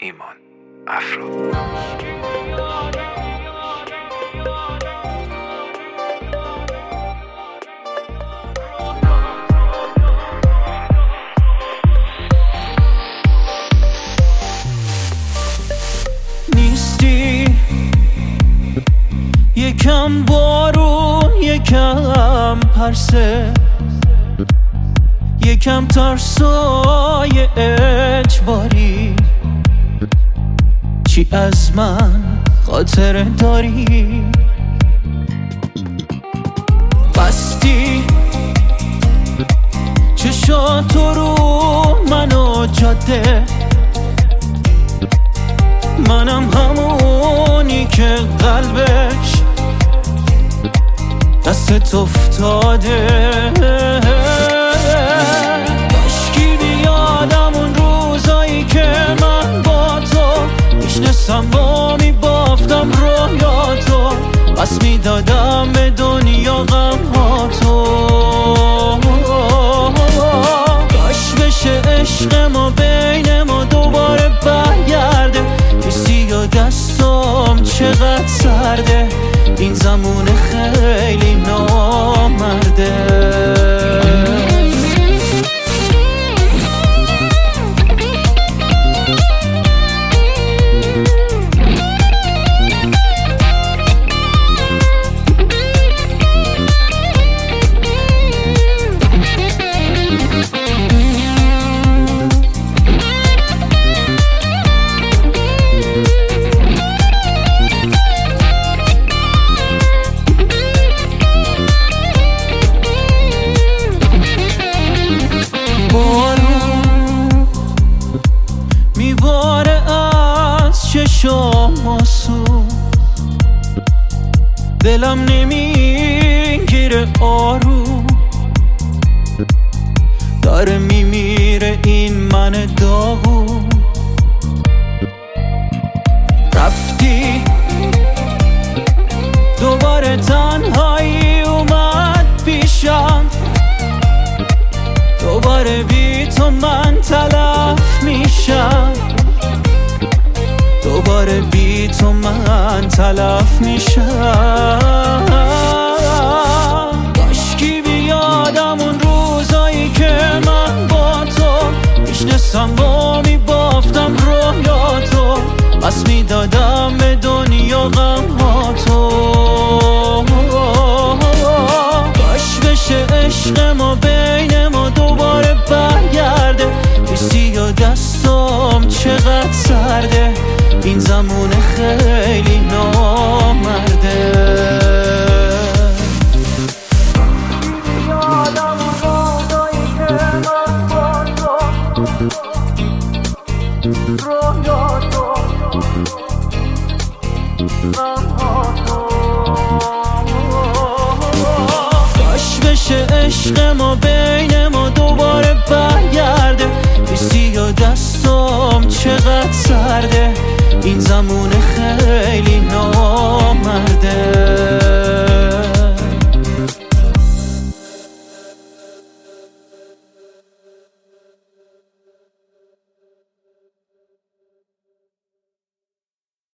ایمان افرا. نیستی یکم بارون یکم پرسه، یکم ترسای اجباری. چی از من خاطر داری؟ بستی چشاتو رو منو جاده، منم همونی که قلبش دستت افتاده. کاشکی بیادم اون روزایی که من با تو میشنستم با میبافتم رویاتو، بس میدادم به دنیا غمهاتو. کاش بشه عشق ما بین ما دوباره برگرده، کسی و دستم چقدر سرده، این زمون خیلی نامرده. میباره از چشام آسو، دلم نمیگیره آروم، داره میمیره این من داغون. رفتی دوباره تنهایی اومد پیشم، دوباره بی تو من تلف میشم، دوباره بی تو من تلف میشم. کاشکی بیادم اون روزایی که من با تو میشنستم با میبافتم رویاتو، بس میدادم به دنیا غمهاتو. کاش بشه عشق ما بین ما دوباره برگرده، کسی و دستم چقدر سرده، این زمون خیلی نامرده. یادم روزایی که من با تو رویاتو کاش بشه عشق ما بین ما دوباره برگرده، کسی و دستم چقدر سرده، این زمون خیلی